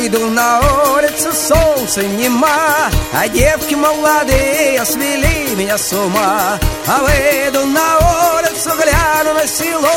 Выйду на улицу, солнце нема, а девки молодые свели меня с ума. А выйду на улицу, гляну на село,